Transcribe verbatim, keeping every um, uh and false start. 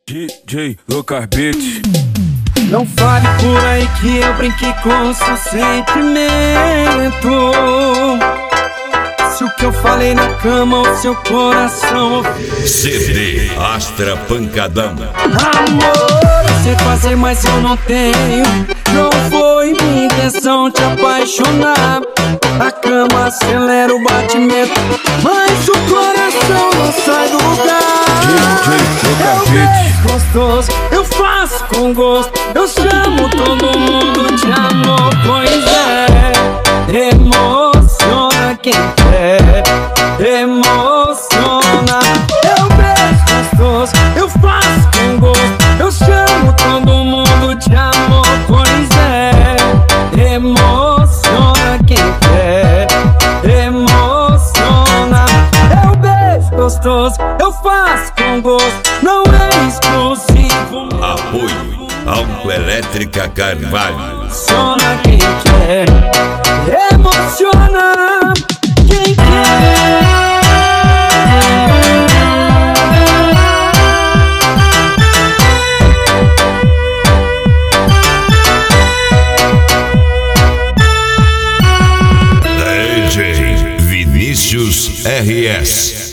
D J Lucas Beats. Não fale por aí que eu brinquei com seu sentimento. Se o que eu falei na cama o seu coração C D Astra Pancadão. Amor, eu sei fazer mas eu não tenho. Não foi minha intenção te apaixonar. A cama acelera o batimento, mas o coração não sai do lugar. D J Lucas Eu Beats. beijo gostoso, eu faço com gosto. Eu chamo todo mundo de amor, pois é. Emociona quem quer, emociona. Eu beijo gostoso, eu faço com gosto. Eu chamo todo mundo de amor, pois é. Emociona quem quer, emociona. Eu beijo gostoso, eu faço com gosto. Não é exclusivo. Apoio Autoelétrica Carvalho. Emociona quem quer, emociona quem quer. D J Vinícius R S.